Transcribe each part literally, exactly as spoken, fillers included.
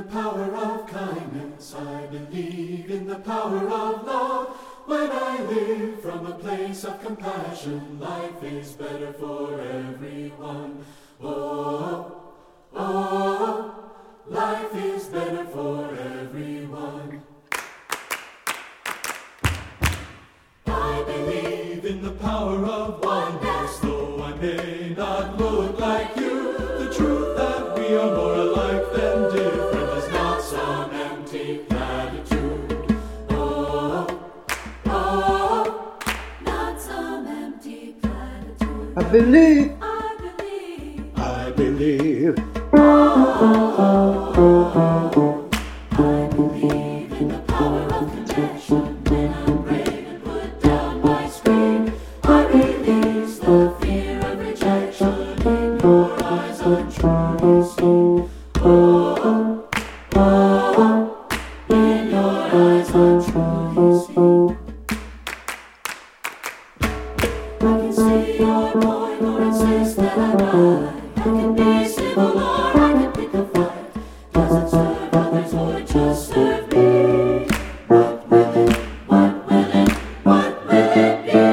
the power of kindness. I believe in the power of love. When I live from a place of compassion, life is better for everyone. Oh, oh, life is better for everyone. I believe in the power of oneness, though I may not look like you. The truth that we are more alike than different is not some empty platitude. Oh, oh, Not some empty platitude. I believe, I believe. I believe. I believe in the power of connection. When I'm brave and put down my screen, I release the fear of rejection. In your eyes I'm truly seen. Oh, oh, in your eyes I'm truly seen. I can see your point or insist that I'm right. I can be civil or I can pick a fight. Does it serve others or just serve me? What will it, what will it, what will it be?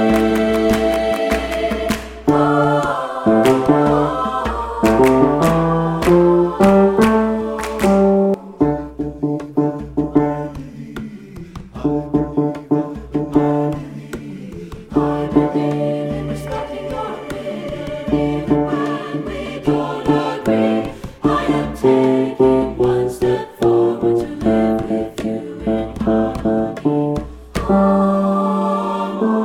I believe in respecting your opinion, even when we don't agree. I am taking one step forward to live with you in harmony. Harmony,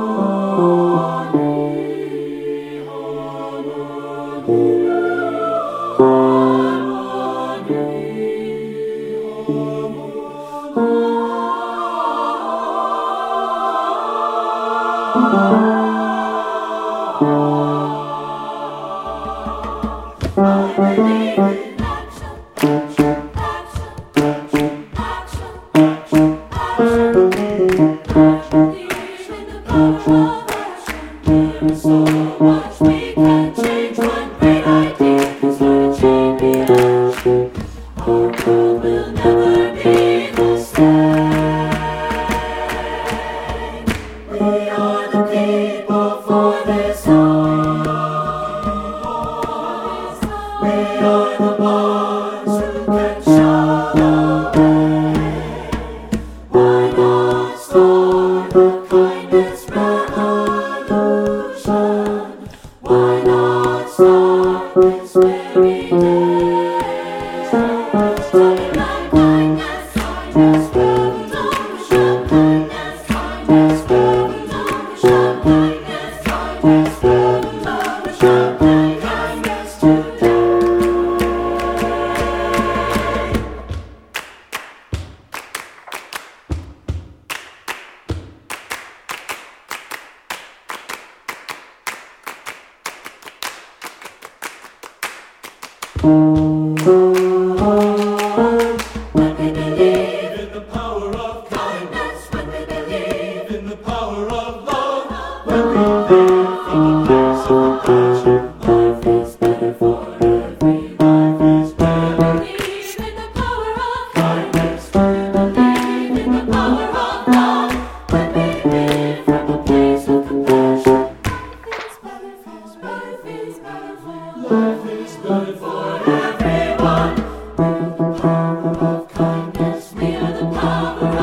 I believe in action, action, action, action, action, action. I believe in the power of action. There is so much we can change. One great idea can start a chain reaction. Our world will never be the same. We are the people for this song. We are the ones who can show the way. Why not start the kindness revolution? Why not start this very day? Starting like kindness, kindness revolution. Kindness, kindness revolution. Kindness, kindness revolution. Kindness today. When we believe in the power of kindness, when we believe in the power of love, when we live from a place of compassion, life is better for everyone. life is better. Believe in the power of kindness, believe in the power of love. When we live from a place of compassion, life is better for Life is better for everyone. With the power of kindness, we are the power